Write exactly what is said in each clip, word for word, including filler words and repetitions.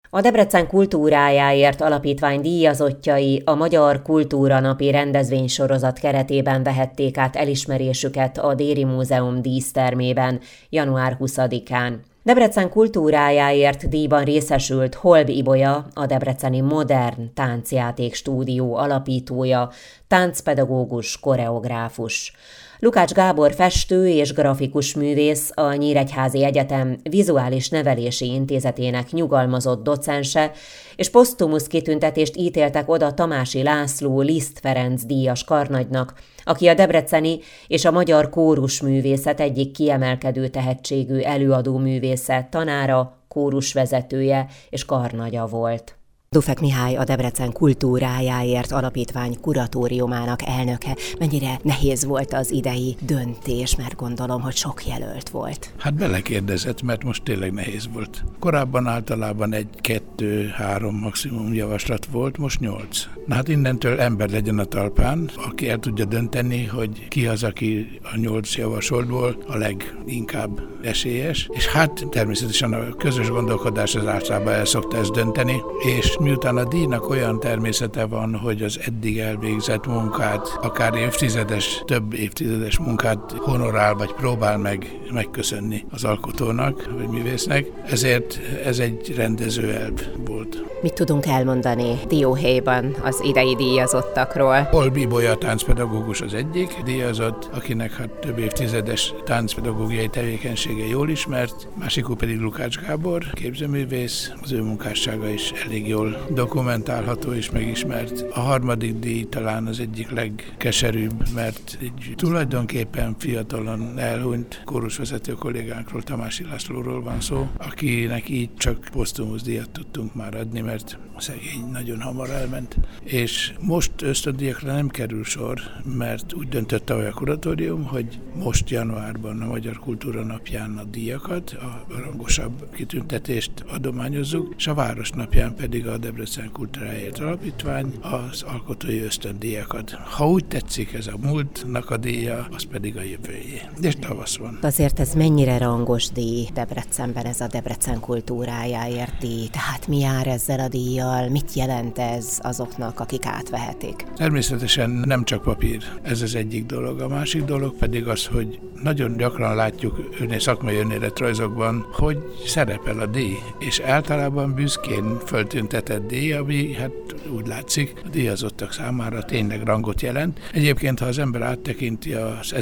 A Debrecen kultúrájáért alapítvány díjazottjai a Magyar Kultúra Napi rendezvénysorozat keretében vehették át elismerésüket a Déri Múzeum dísztermében január huszadikán. Debrecen kultúrájáért díjban részesült Holb Ibolya, a Debreceni Modern Táncjáték Stúdió alapítója, táncpedagógus, koreográfus. Lukács Gábor festő és grafikus művész, a Nyíregyházi Egyetem Vizuális Nevelési Intézetének nyugalmazott docense, és posztumusz kitüntetést ítéltek oda Tamási László Liszt Ferenc díjas karnagynak, aki a debreceni és a magyar kórusművészet egyik kiemelkedő tehetségű előadó művésze, tanára, kórusvezetője és karnagya volt. Dufek Mihály, a Debrecen kultúrájáért alapítvány kuratóriumának elnöke. Mennyire nehéz volt az idei döntés, mert gondolom, hogy sok jelölt volt. Hát belekérdezett, mert most tényleg nehéz volt. Korábban általában egy, kettő, három maximum javaslat volt, most nyolc. Na hát innentől ember legyen a talpán, aki el tudja dönteni, hogy ki az, aki a nyolc javasoltból a leginkább esélyes. És hát természetesen a közös gondolkodás az általában el szokta ezt dönteni, és miután a díjnak olyan természete van, hogy az eddig elvégzett munkát, akár évtizedes, több évtizedes munkát honorál, vagy próbál meg megköszönni az alkotónak, vagy művésznek, ezért ez egy rendező elv volt. Mit tudunk elmondani dióhéjban az idei díjazottakról? Holb Ibolya táncpedagógus az egyik díjazott, akinek hát több évtizedes táncpedagógiai tevékenysége jól ismert, másikú pedig Lukács Gábor, képzőművész, az ő munkássága is elég jól dokumentálható és megismert. A harmadik díj talán az egyik legkeserűbb, mert egy tulajdonképpen fiatalon elhunyt kórusvezető kollégánkról, Tamási Lászlóról van szó, akinek így csak posztumusz díjat tudtunk már adni, mert szegény nagyon hamar elment. És most ösztöndíjakra nem kerül sor, mert úgy döntött a kuratórium, hogy most januárban a Magyar Kultúra Napján a díjakat, a rangosabb kitüntetést adományozzuk, és a Városnapján pedig a Debrecen Kultúrájáért Alapítvány az alkotói ösztöndíjakat. Ha úgy tetszik, ez a múltnak a díja, az pedig a jövőjé. És tavasz van. Azért ez mennyire rangos díj Debrecenben, ez a Debrecen kultúrájáért díj? Tehát mi jár ezzel a díjjal? Mit jelent ez azoknak, akik átvehetik? Természetesen nem csak papír. Ez az egyik dolog. A másik dolog pedig az, hogy nagyon gyakran látjuk önné szakmai önéletrajzokban, hogy szerepel a díj, és általában büszkén föltüntetett díj, ami hát úgy látszik, a díjazottak számára tényleg rangot jelent. Egyébként, ha az ember áttekinti az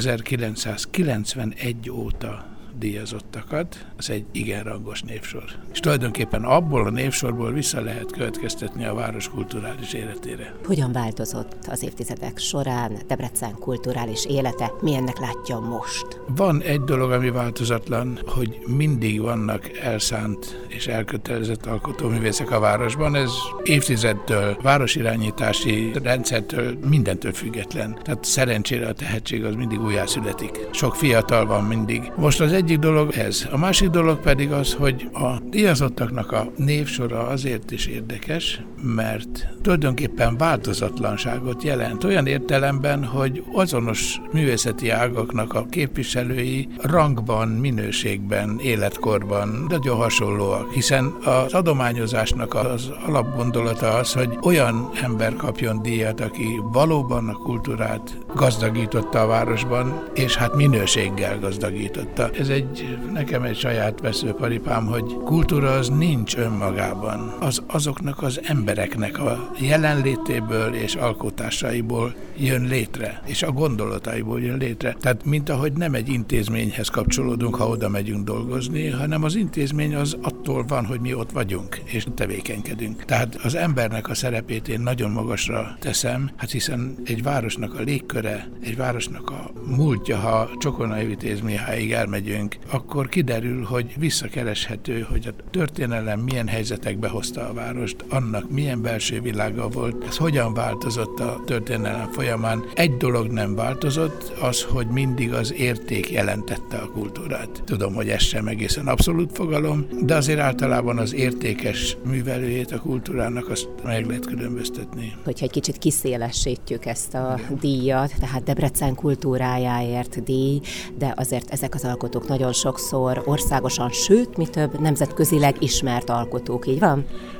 ezerkilencszázkilencvenegy óta díjazottakat, az egy igen rangos névsor. És tulajdonképpen abból a névsorból vissza lehet következtetni a város kulturális életére. Hogyan változott az évtizedek során Debrecen kulturális élete? Milyennek látja most? Van egy dolog, ami változatlan, hogy mindig vannak elszánt és elkötelezett alkotóművészek a városban. Ez évtizedtől, városirányítási rendszertől, mindentől független. Tehát szerencsére a tehetség az mindig újjászületik. Sok fiatal van mindig. Most az egyik dolog ez. A másik dolog pedig az, hogy a díjazottaknak a névsora azért is érdekes, mert tulajdonképpen változatlanságot jelent. Olyan értelemben, hogy azonos művészeti ágaknak a képviselői rangban, minőségben, életkorban nagyon hasonlóak, hiszen az adományozásnak az alapgondolata az, hogy olyan ember kapjon díjat, aki valóban a kultúrát gazdagította a városban, és hát minőséggel gazdagította. Ez egy, nekem egy saját veszőparipám, hogy kultúra az nincs önmagában. Az azoknak az embereknek a jelenlétéből és alkotásaiból jön létre, és a gondolataiból jön létre. Tehát mint ahogy nem egy intézményhez kapcsolódunk, ha oda megyünk dolgozni, hanem az intézmény az attól van, hogy mi ott vagyunk, és tevékenykedünk. Tehát az embernek a szerepét én nagyon magasra teszem, hát hiszen egy városnak a légköre, egy városnak a múltja, ha Csokonai Vitéz Mihályig elmegyünk, akkor kiderül, hogy visszakereshető, hogy a történelem milyen helyzetekbe hozta a várost, annak milyen belső világa volt, ez hogyan változott a történelem folyamán. Egy dolog nem változott, az, hogy mindig az érték jelentette a kultúrát. Tudom, hogy ez sem egészen abszolút fogalom, de azért általában az értékes művelőjét a kultúrának azt meg lehet különböztetni. Hogyha egy kicsit kiszélesítjük ezt a díjat, tehát Debrecen kultúrájáért díj, de azért ezek az alkotók nagyon sokszor országosan, sőt, mi több, nemzetközileg ismert alkotók, így van?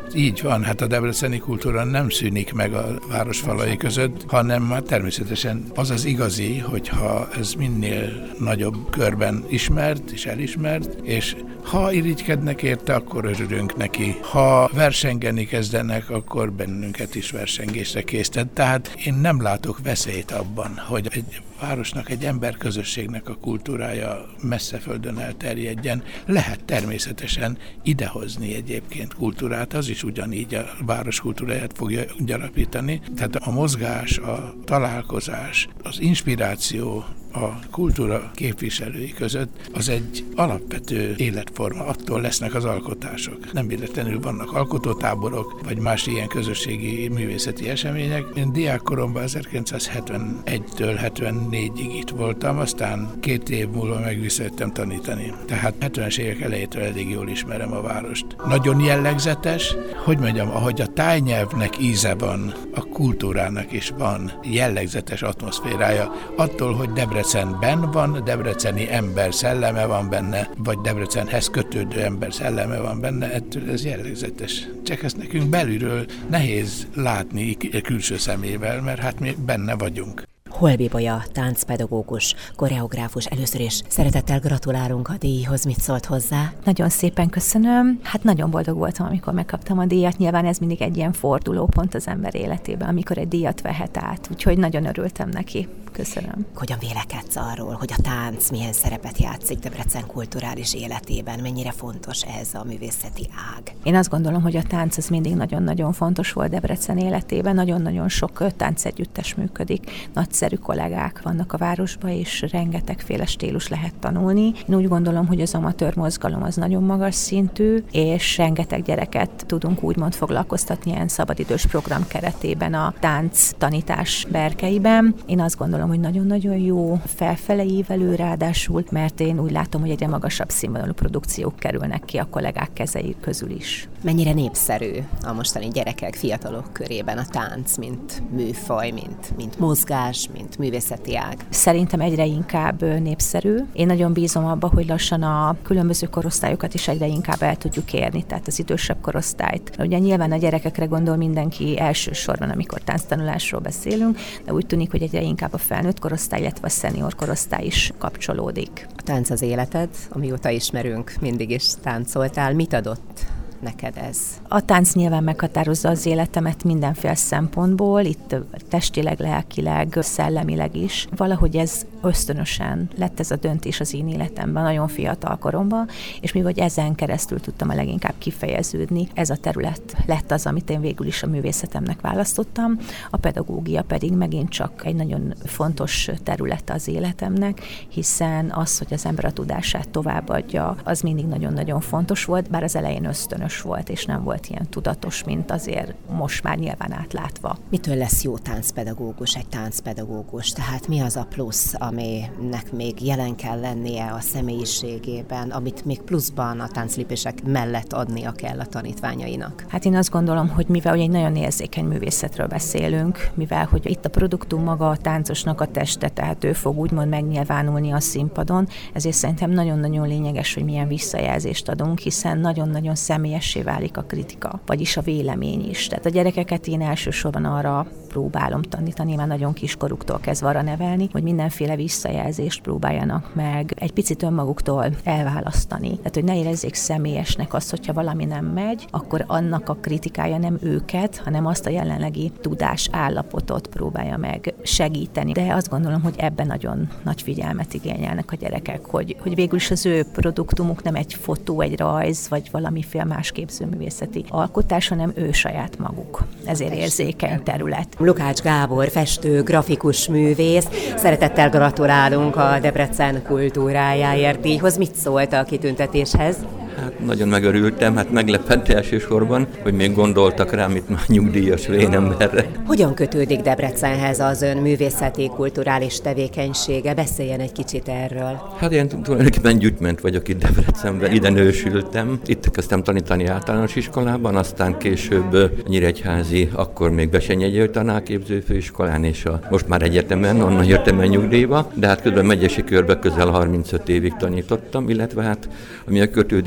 Így van, hát a debreceni kultúra nem szűnik meg a városfalai között, hanem már természetesen az az igazi, hogyha ez minél nagyobb körben ismert és elismert, és ha irigykednek érte, akkor örülünk neki. Ha versengeni kezdenek, akkor bennünket is versengésre késztet. Tehát én nem látok veszélyt abban, hogy egy városnak, egy emberközösségnek a kultúrája messze földön elterjedjen. Lehet természetesen idehozni egyébként kultúrát, az is ugyanígy a város kultúráját fogja gyarapítani. Tehát a mozgás, a találkozás, az inspiráció a kultúra képviselői között az egy alapvető életforma, attól lesznek az alkotások. Nem véletlenül vannak alkotótáborok, vagy más ilyen közösségi művészeti események. Én diákkoromban ezerkilencszázhetvenegytől hetvennégyig itt voltam, aztán két év múlva meg visszajöttem tanítani. Tehát hetvenes évek elejétől elég jól ismerem a várost. Nagyon jellegzetes, hogy mondjam, ahogy a tájnyelvnek íze van, a kultúrának is van jellegzetes atmoszférája, attól, hogy Debrecenben van, debreceni ember szelleme van benne, vagy Debrecenhez kötődő ember szelleme van benne, ettől ez jellegzetes. Csak ezt nekünk belülről nehéz látni külső szemével, mert hát mi benne vagyunk. Holby-Bolya, táncpedagógus, koreográfus, először is szeretettel gratulálunk a díjhoz, mit szólt hozzá? Nagyon szépen köszönöm. Hát nagyon boldog voltam, amikor megkaptam a díjat. Nyilván ez mindig egy ilyen fordulópont az ember életében, amikor egy díjat vehet át. Úgyhogy nagyon örültem neki. Köszönöm. Hogyan vélekedsz arról, hogy a tánc milyen szerepet játszik Debrecen kulturális életében? Mennyire fontos ez a művészeti ág? Én azt gondolom, hogy a tánc az mindig nagyon-nagyon fontos volt Debrecen életében. Nagyon-nagyon sok táncegyüttes működik. Nagyszerű kollégák vannak a városban, és rengetegféle stílus lehet tanulni. Én úgy gondolom, hogy az amatőr mozgalom az nagyon magas szintű, és rengeteg gyereket tudunk úgymond foglalkoztatni ilyen szabadidős program keretében a tánc tanítás berkeiben. Én azt gondolom, hogy nagyon-nagyon jó felfele ívelő ráadásul, mert én úgy látom, hogy egyre magasabb színvonalú produkciók kerülnek ki a kollégák kezei közül is. Mennyire népszerű a mostani gyerekek, fiatalok körében a tánc, mint műfaj, mint, mint mozgás, mint művészeti ág? Szerintem egyre inkább népszerű. Én nagyon bízom abba, hogy lassan a különböző korosztályokat is egyre inkább el tudjuk érni, tehát az idősebb korosztályt. Ugye nyilván a gyerekekre gondol mindenki elsősorban, amikor tánctanulásról beszélünk, de úgy tűnik, hogy egyre inkább a felnőtt korosztály, illetve a szenior korosztály is kapcsolódik. A tánc az életed, amióta ismerünk, mindig is táncoltál. Mit adott neked ez? A tánc nyilván meghatározza az életemet mindenféle szempontból, itt testileg, lelkileg, szellemileg is. Valahogy ez ösztönösen lett ez a döntés az én életemben, nagyon fiatal koromban, és mivel ezen keresztül tudtam a leginkább kifejeződni, ez a terület lett az, amit én végül is a művészetemnek választottam, a pedagógia pedig megint csak egy nagyon fontos terület az életemnek, hiszen az, hogy az ember a tudását továbbadja, az mindig nagyon-nagyon fontos volt, bár az elején ösztönös volt, és nem volt ilyen tudatos, mint azért most már nyilván átlátva. Mitől lesz jó táncpedagógus, egy táncpedagógus? Tehát mi az a plusz, aminek még jelen kell lennie a személyiségében, amit még pluszban a tánclépések mellett adnia kell a tanítványainak? Hát én azt gondolom, hogy mivel hogy egy nagyon érzékeny művészetről beszélünk, mivel hogy itt a produktum maga a táncosnak a teste, tehát ő fog úgymond megnyilvánulni a színpadon, ezért szerintem nagyon-nagyon lényeges, hogy milyen visszajelzést adunk, hiszen nagyon-nagyon személyes válik a kritika, vagyis a vélemény is. Tehát a gyerekeket én elsősorban arra próbálom tanítani, már nagyon kiskoruktól kezdve arra nevelni, hogy mindenféle visszajelzést próbáljanak meg egy picit önmaguktól elválasztani. Tehát, hogy ne érezzék személyesnek azt, hogyha valami nem megy, akkor annak a kritikája nem őket, hanem azt a jelenlegi tudás állapotot próbálja meg segíteni. De azt gondolom, hogy ebben nagyon nagy figyelmet igényelnek a gyerekek, hogy, hogy végül is az ő produktumuk nem egy fotó, egy rajz, vagy valamiféle más képzőművészeti alkotás, hanem ő saját maguk. Ezért érzékeny terület. Lukács Gábor, festő, grafikus művész. Szeretettel gratulálunk a Debrecen kultúrájáért díjhoz. Mit szólt a kitüntetéshez? Hát nagyon megörültem, hát meglepett elsősorban, hogy még gondoltak rám, itt már nyugdíjas vénemberre. Hogyan kötődik Debrecenhez az ön művészeti, kulturális tevékenysége? Beszéljen egy kicsit erről. Hát én tulajdonképpen gyűjtment vagyok itt Debrecenben, ide nősültem. Itt kezdtem tanítani általános iskolában, aztán később Nyíregyházi, akkor még Besenyegyő tanárképző főiskolán, és a, most már egyetemen, onnan jöttem el nyugdíjba, de hát közben megyesi körbe közel harmincöt évig tanítottam, illetve hát ami a kötődést illeti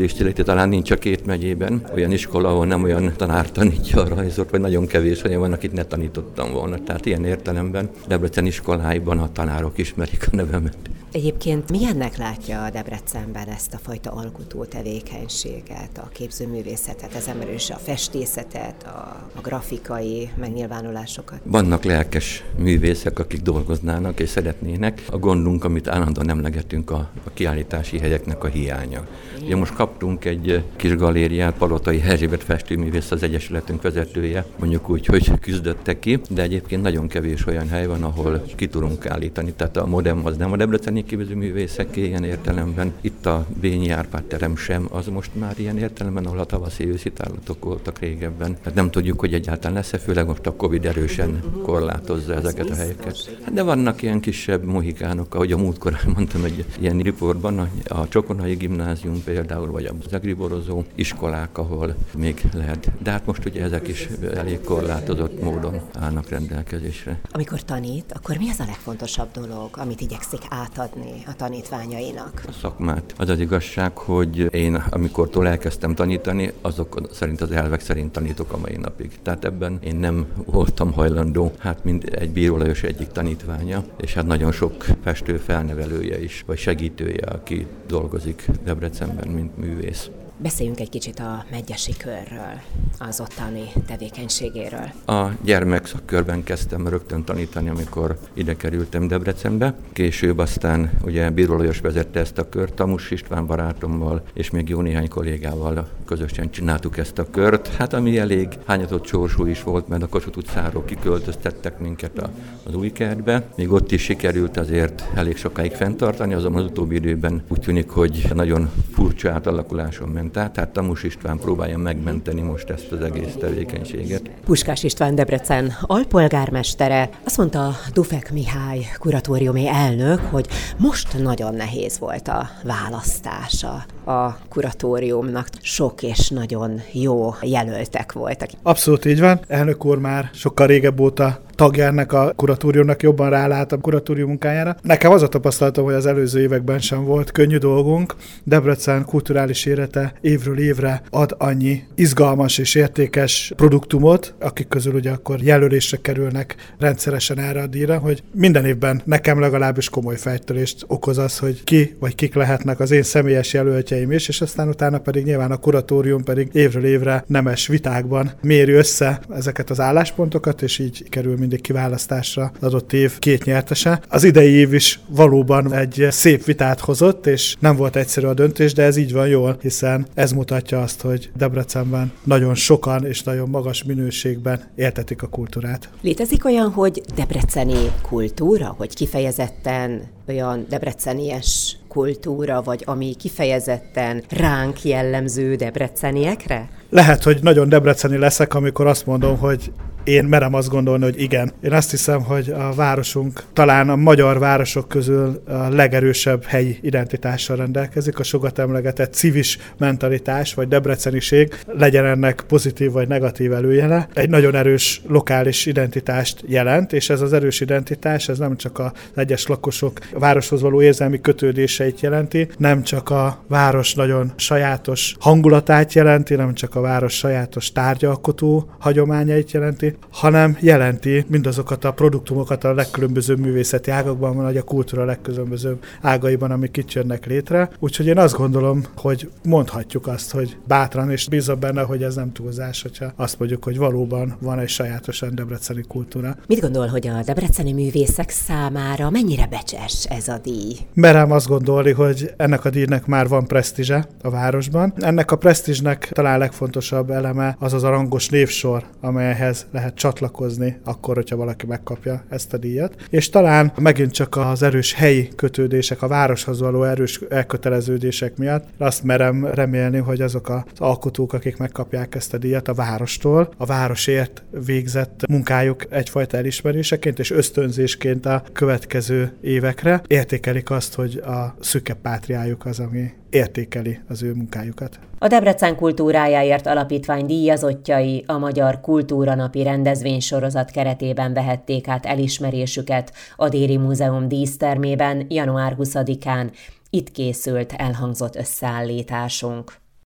de talán nincs a két megyében olyan iskola, ahol nem olyan tanár tanítja a rajzot, vagy nagyon kevés olyan van, akit ne tanítottam volna. Tehát ilyen értelemben Debrecen iskoláiban a tanárok ismerik a nevemet. Egyébként milyennek látja a Debrecenben ezt a fajta alkotó tevékenységet, a képzőművészetet, ezen belül is a festészetet, a, a grafikai megnyilvánulásokat? Vannak lelkes művészek, akik dolgoznának és szeretnének. A gondunk, amit állandóan emlegetünk, a, a kiállítási helyeknek a hiánya. Ugye most kaptunk egy kis galériát, Palotai Erzsébet festőművész az egyesületünk vezetője, mondjuk úgy, hogy küzdötte ki, de egyébként nagyon kevés olyan hely van, ahol ki tudunk állítani. Tehát a Modem az nem a debreceni képzőművészeké ilyen értelemben. Itt a Bényi Árpád terem sem, az most már ilyen értelemben, ahol a tavaszi őszi tárlatok voltak régebben. Hát nem tudjuk, hogy egyáltalán lesz-e, főleg most a Covid erősen korlátozza ezeket a helyeket. Hát de vannak ilyen kisebb mohikánok, ahogy a múltkor mondtam, egy ilyen riportban, a, a Csokonai Gimnázium például, vagy a Zegriborozó iskolák, ahol még lehet. De hát most ugye ezek is elég korlátozott módon állnak rendelkezésre. Amikor tanít, akkor mi az a legfontosabb dolog, amit igyekszik átadni a tanítványainak? A szakmát. Az az igazság, hogy én amikortól elkezdtem tanítani, azok szerint az elvek szerint tanítok a mai napig. Tehát ebben én nem voltam hajlandó, hát mint egy Bíró Lajos egyik tanítványa, és hát nagyon sok festő felnevelője is, vagy segítője, aki dolgozik Debrecenben, mint művész. Beszéljünk egy kicsit a Medgyessy körről, az ottani tevékenységéről. A gyermekszakkörben kezdtem rögtön tanítani, amikor ide kerültem Debrecenbe. Később aztán ugye Bíró Lajos vezette ezt a kört, Tamus István barátommal, és még jó néhány kollégával közösen csináltuk ezt a kört. Hát ami elég hányatott sorsú is volt, mert a Kossuth utcáról kiköltöztettek minket a, az új kertbe. Még ott is sikerült azért elég sokáig fenntartani, azonban az utóbbi időben úgy tűnik, hogy nagyon furcsa átalakuláson ment. Tehát Tamus István próbálja megmenteni most ezt az egész tevékenységet. Puskás István Debrecen alpolgármestere azt mondta Dufek Mihály kuratóriumi elnök, hogy most nagyon nehéz volt a választása a kuratóriumnak. Sok és nagyon jó jelöltek voltak. Abszolút így van. Elnök úr már sokkal régebb óta tagja ennek a kuratóriumnak, jobban rálát a kuratórium munkájára. Nekem az a tapasztalatom, hogy az előző években sem volt könnyű dolgunk. Debrecen kulturális élete évről évre ad annyi izgalmas és értékes produktumot, akik közül ugye akkor jelölésre kerülnek rendszeresen erre a díjra, hogy minden évben nekem legalábbis komoly fejtörést okoz az, hogy ki vagy kik lehetnek az én személyes jelöltjeim is, és aztán utána pedig nyilván a kuratórium pedig évről évre nemes vitákban méri össze ezeket az álláspontokat, és így kerül mindig kiválasztásra az adott év két nyertese. Az idei év is valóban egy szép vitát hozott, és nem volt egyszerű a döntés, de ez így van jól, hiszen ez mutatja azt, hogy Debrecenben nagyon sokan és nagyon magas minőségben értetik a kultúrát. Létezik olyan, hogy debreceni kultúra, hogy kifejezetten olyan debrecenies kultúra, vagy ami kifejezetten ránk jellemző debreceniekre? Lehet, hogy nagyon debreceni leszek, amikor azt mondom, hogy én merem azt gondolni, hogy igen. Én azt hiszem, hogy a városunk talán a magyar városok közül a legerősebb helyi identitással rendelkezik, a sokat emlegetett civis mentalitás, vagy debreceniség, legyen ennek pozitív vagy negatív előjele. Egy nagyon erős lokális identitást jelent, és ez az erős identitás, ez nem csak az egyes lakosok a városhoz való érzelmi kötődéseit jelenti, nem csak a város nagyon sajátos hangulatát jelenti, nem csak a város sajátos tárgyalkotó hagyományait jelenti, hanem jelenti mindazokat a produktumokat a legkülönbözőbb művészeti ágakban, vagy a kultúra legkülönbözőbb ágaiban, amik itt jönnek létre. Úgyhogy én azt gondolom, hogy mondhatjuk azt, hogy bátran, és bízom benne, hogy ez nem túlzás, hogyha azt mondjuk, hogy valóban van egy sajátosan debreceni kultúra. Mit gondol, hogy a debreceni művészek számára mennyire becses ez a díj? Merem azt gondolni, hogy ennek a díjnak már van presztízse a városban. Ennek a presztízsnek talán legfontosabb eleme az az a rangos névsor, amelyhez lehet csatlakozni akkor, hogyha valaki megkapja ezt a díjat. És talán megint csak az erős helyi kötődések, a városhoz való erős elköteleződések miatt azt merem remélni, hogy azok az alkotók, akik megkapják ezt a díjat a várostól, a városért végzett munkájuk egyfajta elismeréseként és ösztönzésként a következő évekre értékelik azt, hogy a szüke pátriájuk az, ami értékeli az ő munkájukat. A Debrecen Kultúrájáért Alapítvány díjazottjai a Magyar Kultúranapi rendezvénysorozat keretében vehették át elismerésüket a Déri Múzeum dísztermében január huszadikán. Itt készült elhangzott összeállításunk.